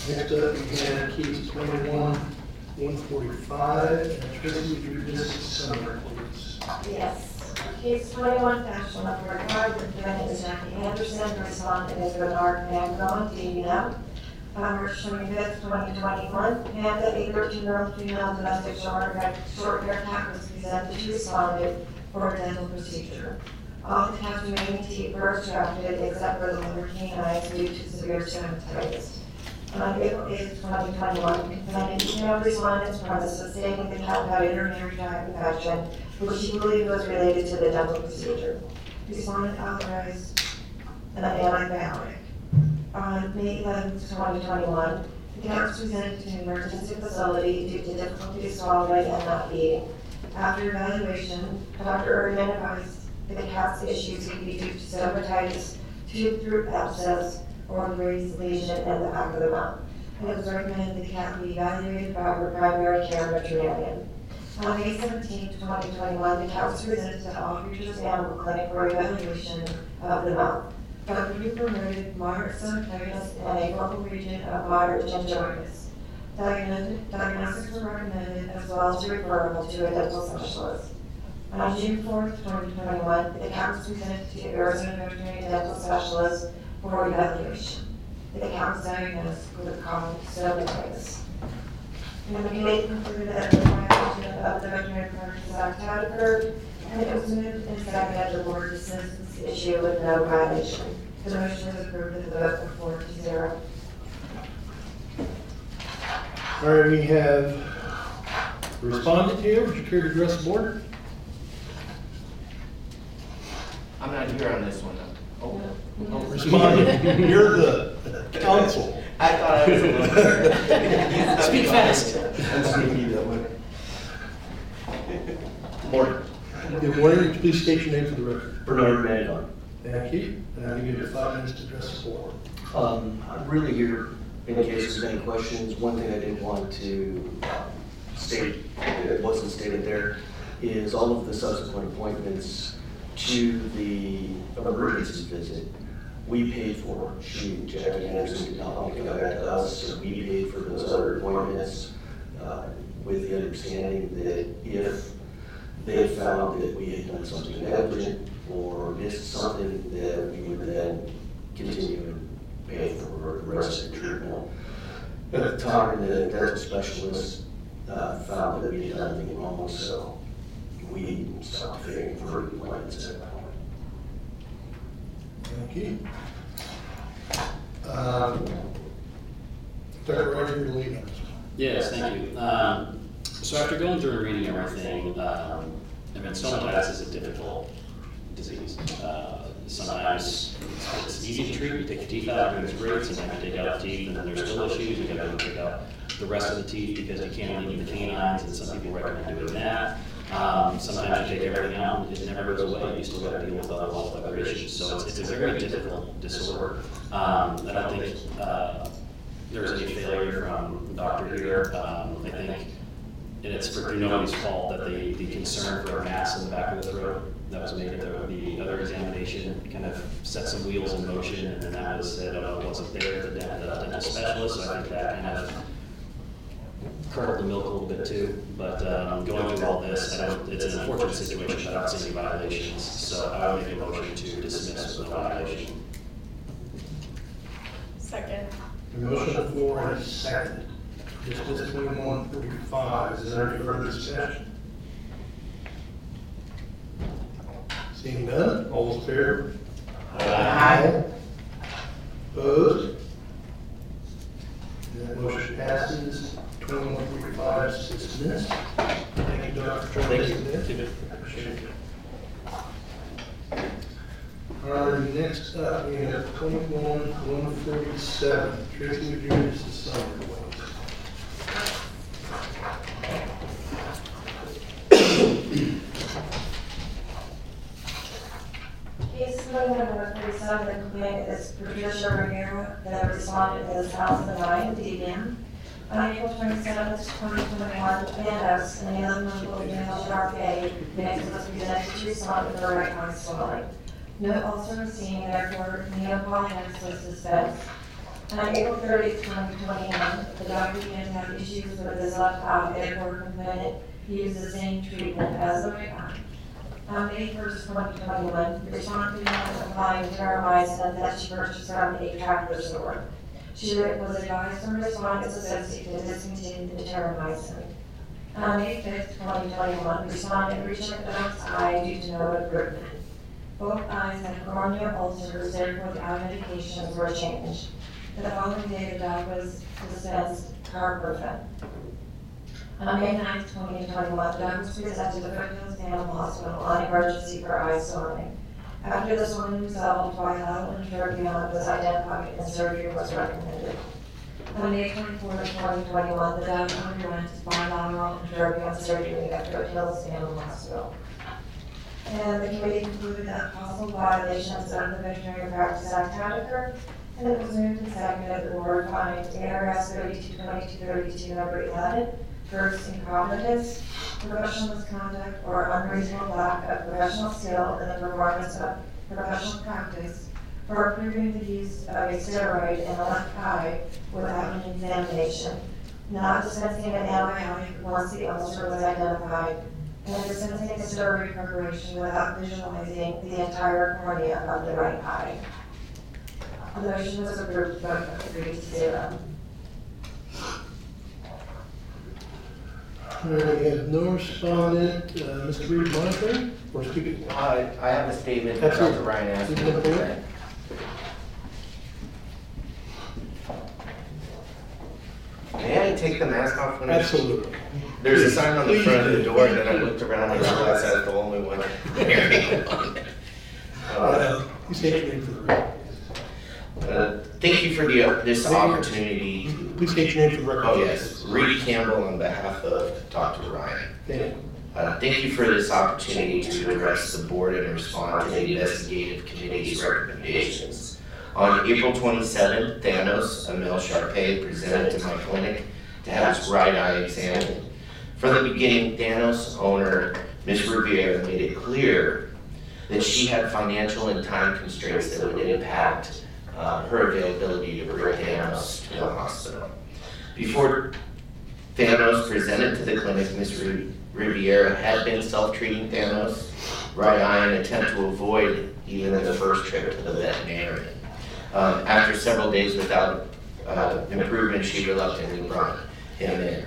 Next up, we have case 21-145, and Tracy, would you read this summary, please? Yes. Case 21-145, the defendant is Jackie Anderson, respondent is Bernard Magnon, DVM. On March 25th, 2021, Panda, a 13-year-old female domestic short-hair cat was presented to respondent for a dental procedure. All the cat's remaining teeth were extracted except for the lower canines due to severe stomatitis. On April 8th, 2021, the defendant emailed respondent's premises stating the cat had urinary tract infection, which she believed was related to the dental procedure. Respondent authorized an antibiotic. On May 11th, 2021, the cat was presented to an emergency facility due to difficulty swallowing and not eating. After evaluation, Dr. Erdman advised the cat's issues could be due to stomatitis, tooth root abscess, or a raised lesion in the back of the mouth. And it was recommended the cat be evaluated by her primary care veterinarian. On May 17, 2021, the cat was presented to All Futures Animal Clinic for evaluation of the mouth. Dr. Hooper noted moderate stomatitis and a focal region of moderate gingivitis. Diagnostics were recommended as well as a referral to a dental specialist. On June 4th, 2021, the cat was presented to Arizona Veterinary Dental Specialist for evaluation. The cat was diagnosed with a common stomatitis. And the committee concluded that the violation of the Veterinary Practices Act had occurred, and it was moved and seconded the board dismissed this issue with no violation. The motion was approved with a vote of 4-0. All right, we have the respondent here. Would you care to address the board? I'm not here on this one. Oh. Respondent, you're the counsel. I thought I was a little Speak fast. I'm sneaky that way. Morning. Good morning. Would you please state your name for the record? Bernard Magnon. Thank you. And I'll give you 5 minutes to address the board. I'm really here in case there's any questions. One thing I did want to state that wasn't stated there is all of the subsequent appointments to the emergency visit we paid for. Jackie Anderson did not want to come back to us, so we paid for those other appointments with the understanding that if they found that we had done something negligent or missed something, that we would then continue and pay for the rest of the treatment. At the time, the dental specialist found that we had done nothing wrong, so we stopped paying for the appointments at that point. Thank you. Dr. Roger, you're leading us. Yes, thank you. So after going through and reading everything, stomatitis is a difficult disease. Sometimes it's easy to treat. You take the teeth out, everything's great. Sometimes you take out the teeth, and then there's still issues. You got to take out the rest of the teeth because you can't leave the canines, and some people recommend doing that. Sometimes you take everything out, and it never goes away. You still got to deal with other other issues. So it's a very difficult disorder. I don't think there's any failure from the doctor here. I think it's for nobody's fault that the concern for a mass in the back of the throat that was made at the other examination kind of set some wheels in motion, and then that was said, oh, it wasn't there at the dental specialist. So I think that kind of curdled the milk a little bit too. But going through all this, it's an unfortunate situation, but I don't see any violations. So I would make a motion to dismiss with no violation. Second. The motion on the floor is seconded. Dismiss 21-45. Is there any further discussion? Seeing none, all those in favor? Aye. Opposed? That motion passes. 21-45 is dismissed. Thank you, Dr. Thank you. Appreciate it. All right, next up we have 21-147. Tracy, would you read us the summary, please? Case 21-147, the complaint is Patricia Rivera, the respondent is 1009 DBM. On April 27th, 2021, Bandos, an 11-month-old male shark A, next was presented to respondent for right eye swelling. No ulcer was seen, therefore, neopolynex was dispensed. On April 30th, 2021, the doctor began to have issues with his left eye and were complaining he used the same treatment as the right eye. On May 1st, 2021, the respondent began applying terramycin that she purchased from a tractor store. She was advised from respondent's associate to discontinue the terramycin. On May 5th, 2021, respondent rechecked the left eye due to no improvement. Both eyes had corneal ulcers, therefore the eye medications were changed. The following day, the dog was dispensed carprofen. On May 9th, 2021, the dog was presented to the Foothills Animal Hospital on emergency for eye swelling. After the swelling resolved, bilateral interferon was identified and surgery was recommended. On May 24th, 2021, the dog underwent bilateral interferon surgery at Foothills Animal Hospital. And the committee concluded that possible violations of the Veterinary Practice Act had occurred, and it was moved and seconded that the board fined ARS 322232 number 11, first incompetence, professional misconduct, or unreasonable lack of professional skill in the performance of professional practice for approving the use of a steroid in the left eye without an examination, not dispensing an antibiotic once the ulcer was identified, and dispensing a steroid preparation without visualizing the entire cornea of the right eye. The motion was approved by 3-0. All right, we have no respondent, Mr. Reed, monitoring, or speaking? I have a statement That's that it. Dr. Ryan asked me Is it to okay? say. May I take the mask off when I? Absolutely. There's a sign on the Please front of the do. door, and then I looked around and realized I was the only one wearing one. You say your name for the record. Thank you for this opportunity. Please state your name for the record. Oh, yes, Reed Campbell on behalf of Dr. Ryan. Thank you. Thank you for this opportunity to address the board and respond to the investigative committee's recommendations. On April 27th, Thanos, a male Sharpei, presented to my clinic to have his right eye examined. From the beginning, Thanos' owner, Ms. Riviera, made it clear that she had financial and time constraints that would impact her availability to bring Thanos to the hospital. Before Thanos presented to the clinic, Ms. Riviera had been self-treating Thanos' right eye in an attempt to avoid even the first trip to the veterinarian. After several days without improvement, she reluctantly brought him in.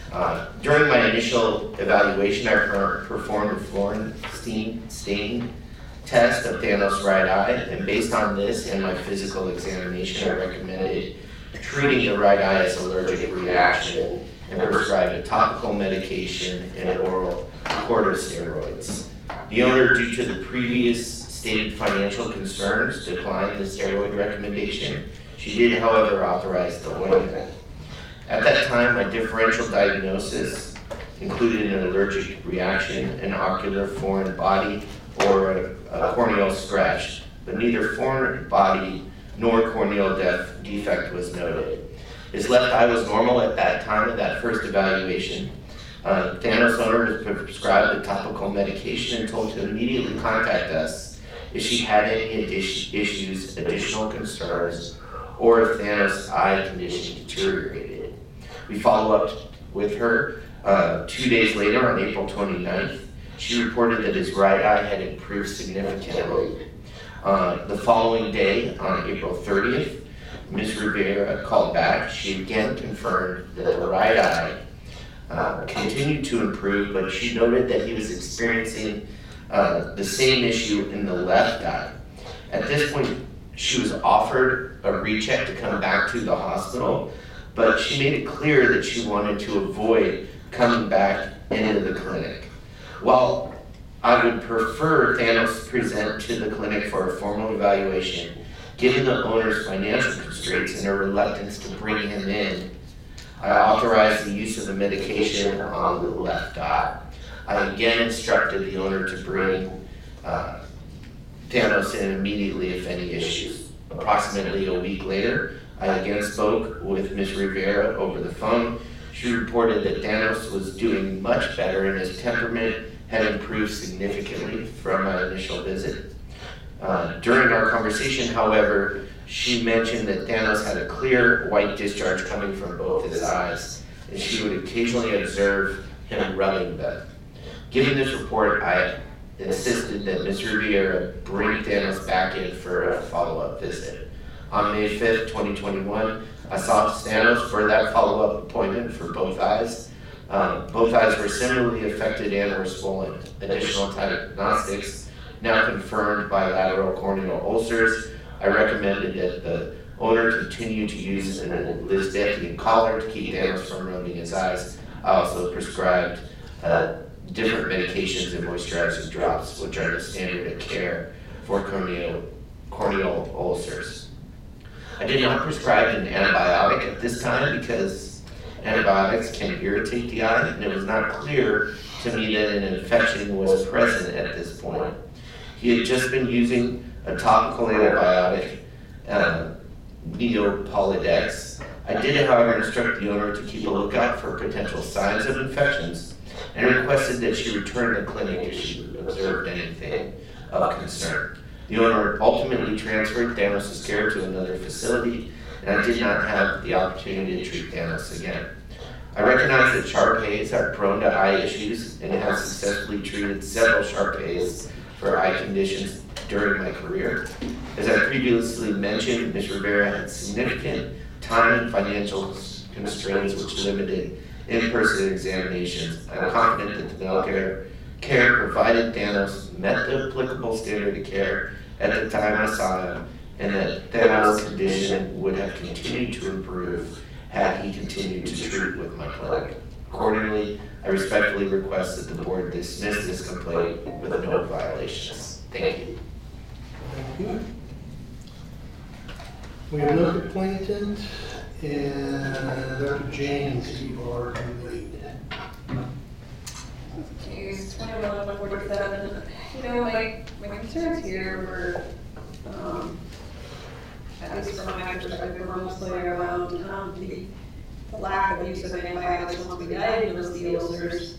During my initial evaluation, I performed a fluorescein staining test of Thanos' right eye, and based on this and my physical examination, I recommended treating the right eye as allergic reaction and prescribed a topical medication and oral corticosteroids. The owner, due to the previous stated financial concerns, declined the steroid recommendation. She did, however, authorize the ointment. At that time, my differential diagnosis included an allergic reaction, an ocular foreign body, or a corneal scratch, but neither foreign body nor corneal defect was noted. His left eye was normal at that time of that first evaluation. Thanos' owner was prescribed the topical medication and told to immediately contact us if she had any issues, additional concerns, or if Thanos' eye condition deteriorated. We follow up with her 2 days later on April 29th. She reported that his right eye had improved significantly. The following day, on April 30th, Ms. Rivera called back. She again confirmed that the right eye continued to improve, but she noted that he was experiencing the same issue in the left eye. At this point, she was offered a recheck to come back to the hospital, but she made it clear that she wanted to avoid coming back into the clinic. While I would prefer Thanos present to the clinic for a formal evaluation, given the owner's financial constraints and her reluctance to bring him in, I authorized the use of the medication on the left eye. I again instructed the owner to bring Thanos in immediately if any issues. Approximately a week later, I again spoke with Ms. Rivera over the phone. She reported that Thanos was doing much better and his temperament had improved significantly from my initial visit. During our conversation, however, She mentioned that Thanos had a clear white discharge coming from both his eyes, and she would occasionally observe him rubbing them. Given this report, I insisted that Ms. Riviera bring Thanos back in for a follow-up visit. On May 5th, 2021, I saw Thanos for that follow-up appointment for both eyes. Both eyes were similarly affected and were swollen. Additional diagnostics now confirmed bilateral corneal ulcers. I recommended that the owner continue to use an Lisdeckian collar to keep Thanos from rubbing his eyes. I also prescribed different medications and moisturizing drops, which are the standard of care for corneal ulcers. I did not prescribe an antibiotic at this time because antibiotics can irritate the eye, and it was not clear to me that an infection was present at this point. He had just been using a topical antibiotic, Neopolidex. I did, however, instruct the owner to keep a lookout for potential signs of infections and requested that she return to the clinic if she observed anything of concern. The owner ultimately transferred Thanos' care to another facility, and I did not have the opportunity to treat Thanos again. I recognize that Sharpays are prone to eye issues and have successfully treated several Sharpays for eye conditions during my career. As I previously mentioned, Ms. Rivera had significant time and financial constraints which limited in-person examinations. I'm confident that the medical care provided Thanos met the applicable standard of care at the time I saw him, and that Thanos' condition would have continued to improve had he continued to treat with my clinic. Accordingly, I respectfully request that the board dismiss this complaint with no violations. Thank you. Thank you. We have no complainant, and Dr. James, you are the lead. Case 21-147. You know, my concerns here were, at least from my perspective, were mostly around the lack of use of antibiotics once we diagnosed the ulcers.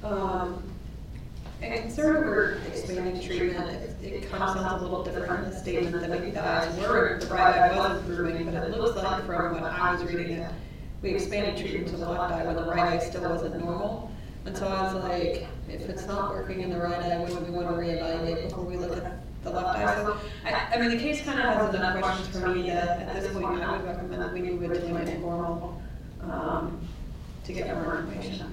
And concern over expanding treatment, it kind of sounds a little different in the statement that the eyes were, the right eye was improving, but it looks like from what I was reading it, we expanded treatment to the left eye when the right eye still wasn't normal. And so I was like, if it's not working in the right eye, wouldn't we want to reevaluate before we look at the left eye? So, I mean, the case kind of has enough questions for me that at this point I would recommend that we move it to an informal to get more information.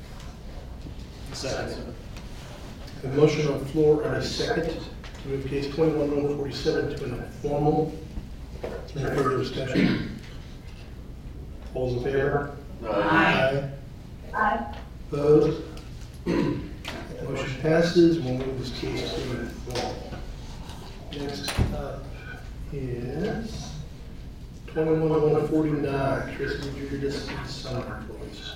Second. A motion on the floor and a second to move case 21-147 to an informal. Any further discussion? All in favor? Aye. Aye. Opposed? Motion passes. We'll move this case to an informal. Next up is 21-149. Tracy, would you read this summary, please?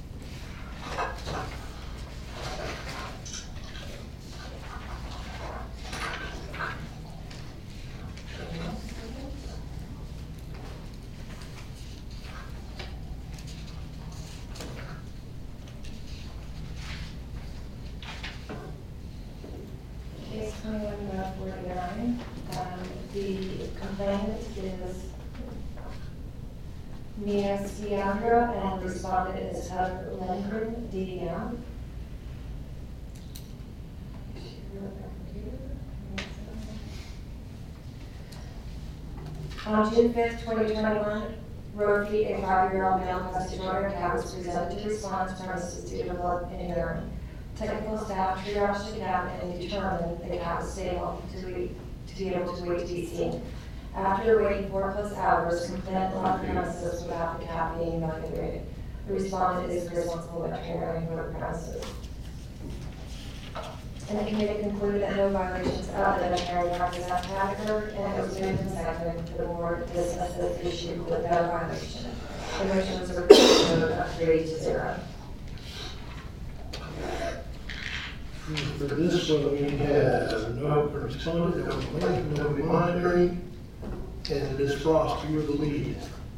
Case 21-49. The complainant is Mia Stiandra, and the respondent is Heather Lindgren, DDM. On June 5th, 2021, road feet a 5-year-old male custodial cat was presented to response premises due to blood in urine. Technical staff triaged the cat and determined the cat was stable to be able to wait to be seen. After waiting 4+ hours, complainant left premises without the cat being evaluated. The respondent is the responsible veterinarian for the premises. And the committee concluded that no violations of the veterinary practice act had occurred, and it was moved and seconded for the board to dismiss this issue with no violation. The motion was a vote of 3-0. For this one, we have no respondent, no complaint, no monitoring, and Ms. Frost, you are the lead.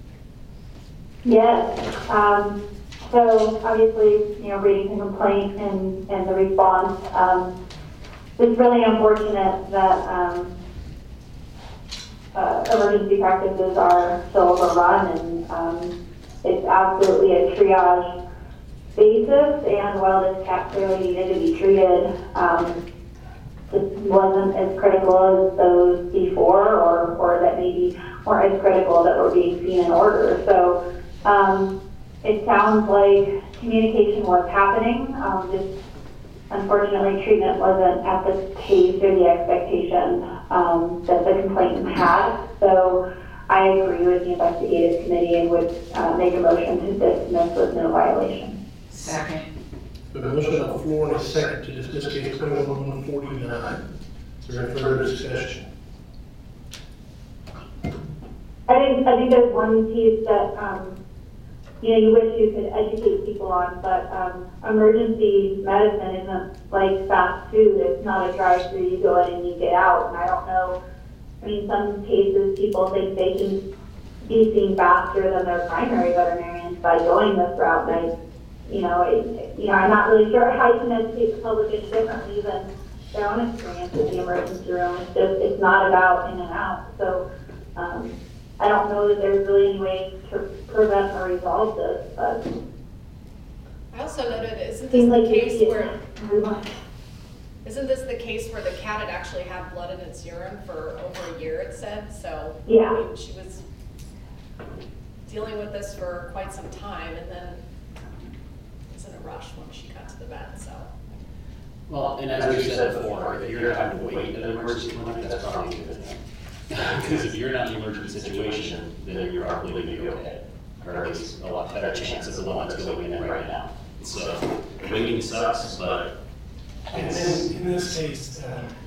Yes. So obviously, reading the complaint and the response, it's really unfortunate that emergency practices are still overrun, and it's absolutely a triage basis. And while this cat clearly needed to be treated, this wasn't as critical as those before, or that maybe weren't as critical that were being seen in order. So it sounds like communication was happening. Just unfortunately, treatment wasn't at the pace or the expectation that the complainant had. So I agree with the investigative committee and would make a motion to dismiss with no violation. Second. We have a motion on the floor and a second to dismiss case 21-149. Is there any further discussion? I think there's one piece that you wish you could educate people on, but emergency medicine isn't like fast food. It's not a drive-through. You go in and you get out. And I don't know. I mean, some cases people think they can be seen faster than their primary veterinarians by going this route. And I'm not really sure how you can educate the public any differently than their own experience in the emergency room. It's not about in and out. So I don't know that there's really any way to prevent or resolve this, but I also noted, isn't seems this like the case where the cat had actually had blood in its urine for over a year, it said, so Yeah. I mean, she was dealing with this for quite some time, and then was in a rush when she got to the vet, so. Well, and as we said before, if you're having to wait at an emergency clinic, that's probably a good thing. Because if you're not in an emergency situation, then you're probably going to be okay. Or at least a lot better chance of the one that's going in right now. So waiting sucks, but And then in this case,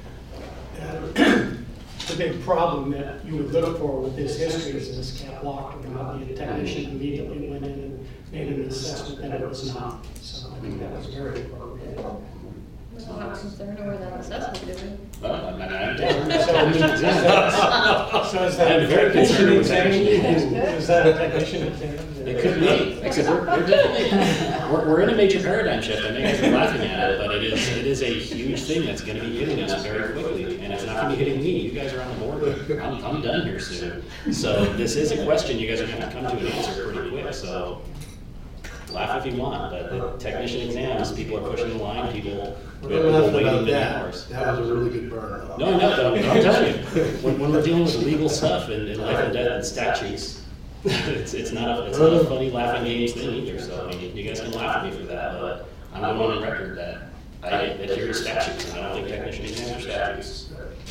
the big problem that you would look for with this history is this cat walked without the technician immediately went in and made an assessment that it was not. So I think that was very appropriate. I'm not concerned over that assessment, do we? well, I'm not. So is that a very technician concerned with exam? technician. Is that a technician exam? It could be, except we're definitely, we're in a major paradigm shift. I know you guys are laughing at it, but it is a huge thing that's going to be hitting us very quickly, and it's not going to be hitting me. You guys are on the board. I'm done here soon. So this is a question you guys are going to come to an answer pretty quick. So laugh if you want, but the technician exams, people are pushing the line. People We're laughing waiting about many that. hours. That was a really good burn. No, I'm telling you, when we're dealing with legal stuff and life and death and statutes, it's not a funny laughing games thing either. So I mean, you guys can laugh at me for that, but I'm going on record that I adhere to statutes, and I don't think technician exams are statutes.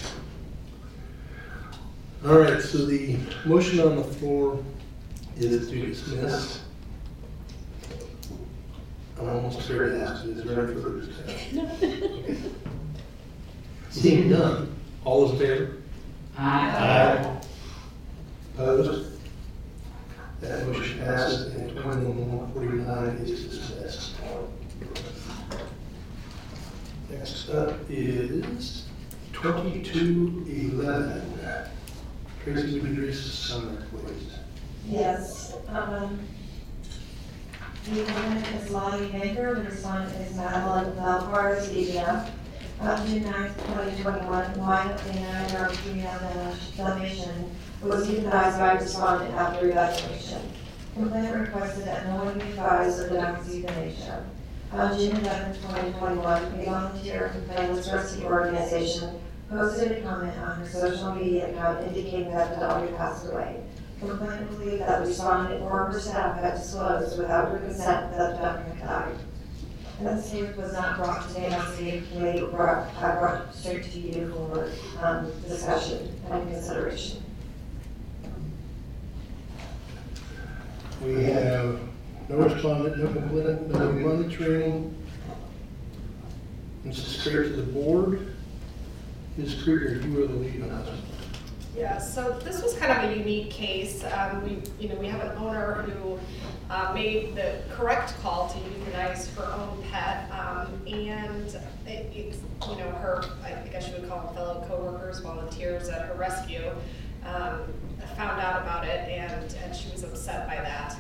All right, so the motion on the floor is to dismiss. I'm almost scared to ask, is there any further discussion? Okay. Seeing none, all those in favor? Aye. Opposed? That motion passes, and 21-149 is dismissed. Next up is 2211. Tracy, would you read this summary, please? Yes. The opponent is Lottie Baker, the respondent is Madeline Valpar, CDF. On June 9th, 2021, Wyatt and our defamation was euthanized by respondent after evaluation. Complainant requested that no one be advised or denied euthanasia. On June 11th, 2021, a volunteer complainant's rescue organization posted a comment on her social media account indicating that the dog had passed away. Complainant believed that the respondent or her staff had disclosed without her consent that the dog had died. And this case was not brought to the investigative committee, brought straight to you for discussion and consideration. We have no respondent, no complainant, no monitoring. This is straight to the board. Ms. Krieger, you are the lead on this. Yeah, so this was kind of a unique case. We have an owner who made the correct call to euthanize her own pet, and it's her, I guess you would call them fellow coworkers, volunteers at her rescue, found out about it, and she was upset by that.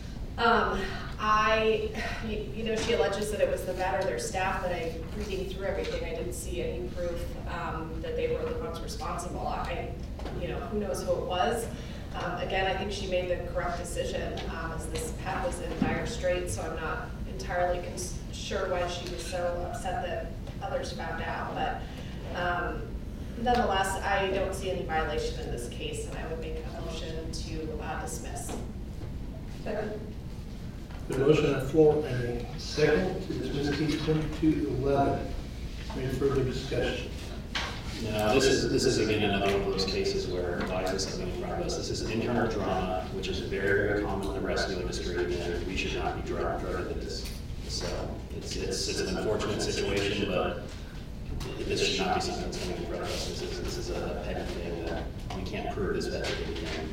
She alleges that it was the vet or their staff, but reading through everything, I didn't see any proof that they were the ones responsible. who knows who it was. Again, I think she made the correct decision, as this pet was in dire straits, so I'm not entirely sure why she was so upset that others found out. But nonetheless, I don't see any violation in this case, and I would make a motion to dismiss. The motion on the floor and a second to dismiss case 2211. Any further discussion? No, this is again another one of those cases where lies is coming in front of us. This is internal drama, which is very, very common in the rescue industry, and we should not be drug into this. So it's an unfortunate situation, but this should not be something that's coming in front of us. This is a petty thing that we can't prove this vet did again.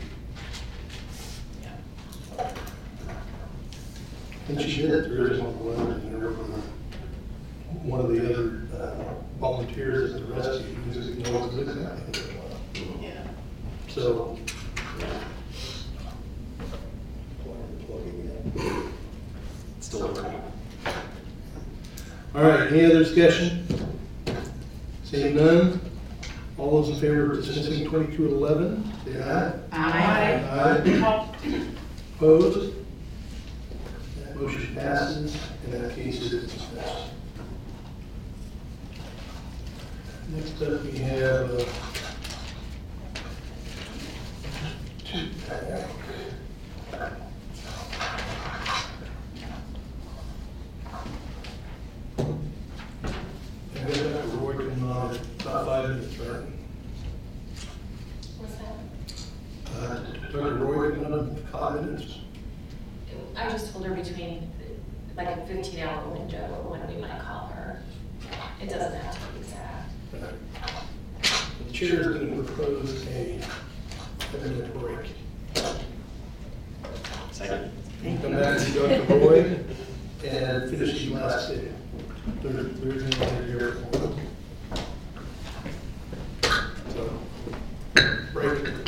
Yeah. And she did it, there is one letter in there from one of the other volunteers at the rescue who knows exactly what it was. Yeah. So, Still working. all right, any other discussion? Seeing none, all those in favor of dismissing 2211, say aye. Aye. Aye. Opposed? That motion passes, and that case is dismissed. Next up, we have two-pack. And we have Roy coming on about 5 minutes, right? What's that? Dr. Roy coming on 5 minutes. I just told her between like a 15-hour window when we might call her. It doesn't have to be exact. The chair is going to propose a 7-minute break. Second. Come back to Dr. Roy and finish the last statement. There's anything here. So, break.